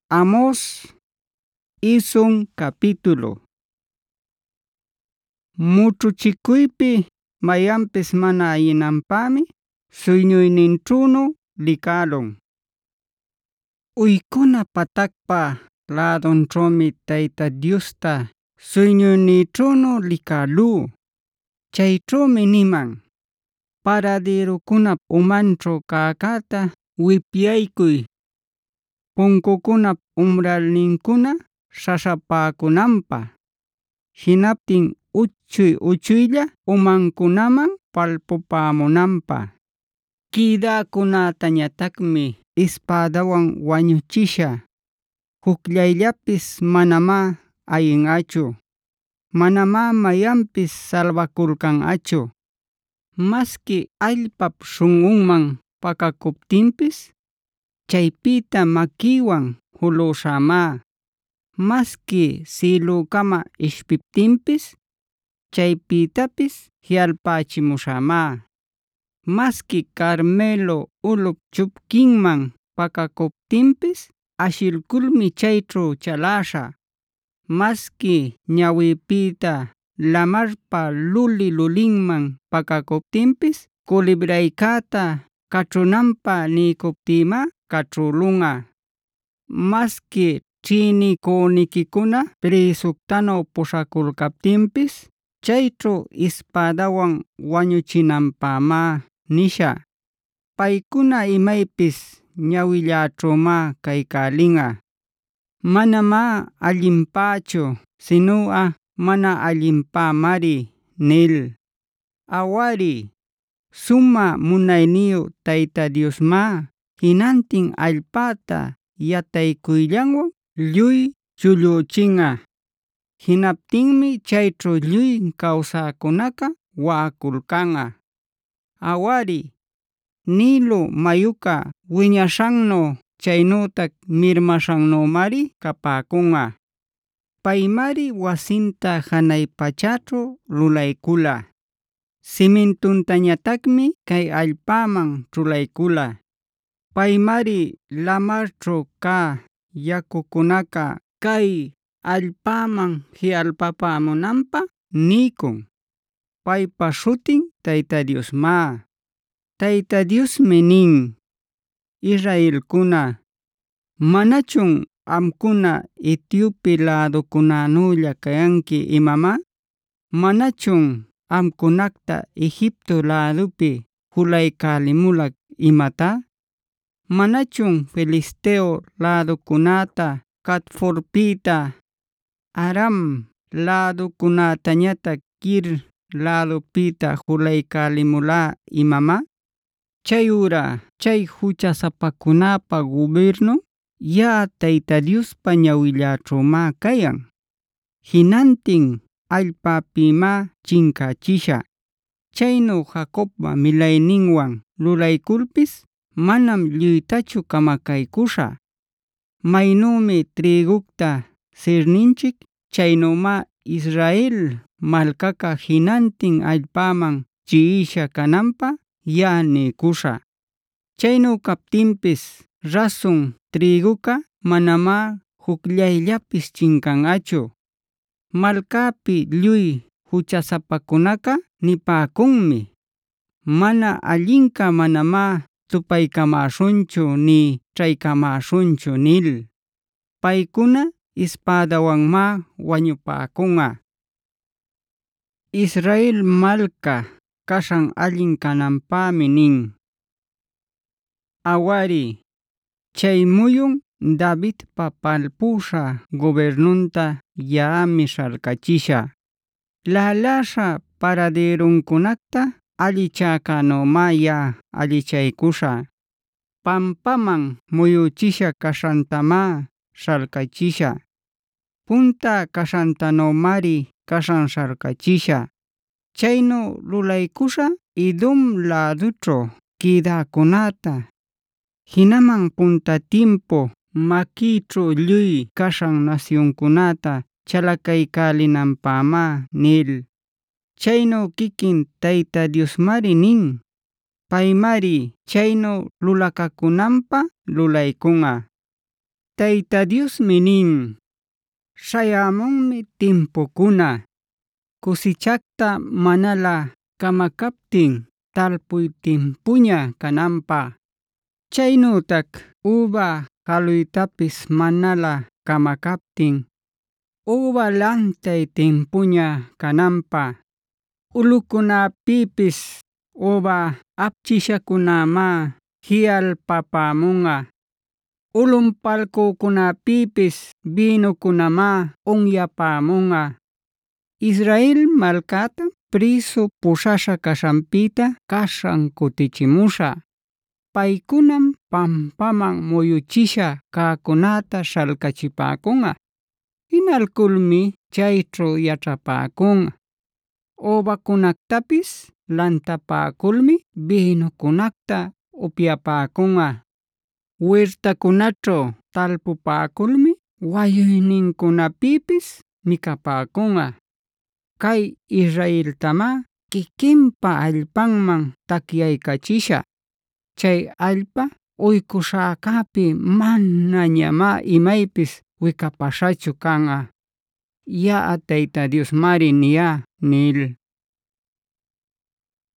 Amos isun capítulo. Muchuchikuypi mayanpis mana ayinanpami suyñuyninćhünu likalun. Uykuna patakpa ladunćhümi Tayta Diosta suyñuynïćhünu likalú. Chayćhümi niman: paraderukunap umanćhu cäcäta wipyaykuy, punkukunap umralninkuna śhaśhapäkunanpä. Jinaptin uchuy-uchuylla umankunaman palpupämunanpä. Quïdäkunätañatacmi ispadawan wañuchishä. Jucllayllapis manamá ayin'achu. Manamá mayanpis salbakulkan'achu. Maski allpap śhun'unman pakakuptinpis, chaypita maquïwan julüśhamá. Maski cielukama ishpiptinpis, chaypitapis jialpachimuśhamá. Maski Carmelo uluk chupquinman pakakuptinpis, ashirkulmi chayćhu chalaśhä. Maski ñawïpita lamarpa luli-lulinman pakakuptinpis, culibraycäta kaćhunanpä niycuptïmá kaćhulun'ä. Maski ćhïniküniquikuna prïsuctanu puśhakulcaptinpis, chayćhu ispadawan wañuchinanpämá nishä. Paykuna imaypis ñawilläćhümá kaycälin'ä. Manamá allinpächu, sinu'a mana allinpämari nil. Awari, sumä munayniyu Tayta Diosmá jinantin allpäta yataykuyllanwan lluy chulluchin'ä. Jinaptinmi chayćhu lluy kawsäkunaqa wa'akulkan'ä. Awari, Nilu mayuqa wiñaśhannu chaynütac mirmaśhannümari capäkun'ä. Paymari wasinta janay pachaćhu lulaykula. Cimintuntañatacmi kay allpäman ćhulaykula. Paymari lamarćhu kä yakukunaqa kay allpäman jialpapämunanpä niykun. Paypa śhutin Tayta Diosmá. Tayta Diosmi nin: Israelkuna, ¿manachun amkuna Etiope lädukunanulla kayanki imamá? ¿Manachun amkunacta Egipto lädupi julaycälimulac imatá? ¿Manachun Filisteo lädukunäta Catforpita, Aram lädukunätañatac Kir lädupita julaycälimulá imamá? Chayura chay huchasapakunapa gobierno ya'a Tayta Diospa ñawilläćhümá kayan. Jinantin allpäpimá chinkachishä. Chaynu Jacobpa milayninwan lulaykulpis manam lluytachu kamakaykuśhä. Maynümi trïgucta sirninchik, chaynümá Israel malcaca jinantin allpäman chi'isha cananpä ya'a niykuśhä. Chaynu captinpis rasun trïguca manamá jucllayllapis chinkan'achu. Malcapi lluy huchasapakunaqa nipäcunmi: mana allinca manamá tupaycamäśhunchu ni ćhaycamäśhunchu nil. Paykuna ispadawanmá wañupäkun'ä. Israel malca kashan allin cananpämi nin: awari, chay muyun Davidpa palpusha gobernunta ya'ami śhalcachishä. Lalasha paraderunkunacta allichäcänümá ya'a allichaykuśhä. Pampaman muyuchisha kashantamá śhalcachishä. Punta kashantanümari kashan śhalcachishä. Chaynu lulaykuśhä Edom lädućhu quïdäkunäta. Jinaman punta timpu maquïćhu lluy kashan nacionkunäta chalakaycälinanpämá nil. Chaynu kikin Tayta Diosmari nin. Paymari chaynu lulakakunanpä lulaykun'ä. Tayta Diosmi nin: “Śhayämunmi timpukuna, kusichakta manala kamakaptin talpuy timpuña kananpaq. Chaynütak uva jaluytapis manala kamakaptin uva lantay timpuña kananpaq. Ulꞌukunapipis uva apchishakunamá jiꞌalpapämunꞌa. Ulꞌunpalkukunapipis bïnukunamá unyaypamunꞌa. Israel malkata prisu puśhasha kashanpita kasham kutichimuśhä. Paykunam pampaman muyuchisha cäcunata śhalcachipäkunꞌa. Jinalkulmi chayćhu yaćhapäkunꞌa. Uvakunactapis lantapäkulmi bïnukunacta upyapäkunꞌa. Wirtakunaćhu talpupäkulmi wayuyninkunapipis mikapäkunꞌa. Kay Israeltamá kikinpa allpanman takyaykachishä. Chay allpa uykuśhäcäpi manañamá imaypis wikapashachu kanꞌa. Yaꞌa Tayta Diosmari niyá” nil.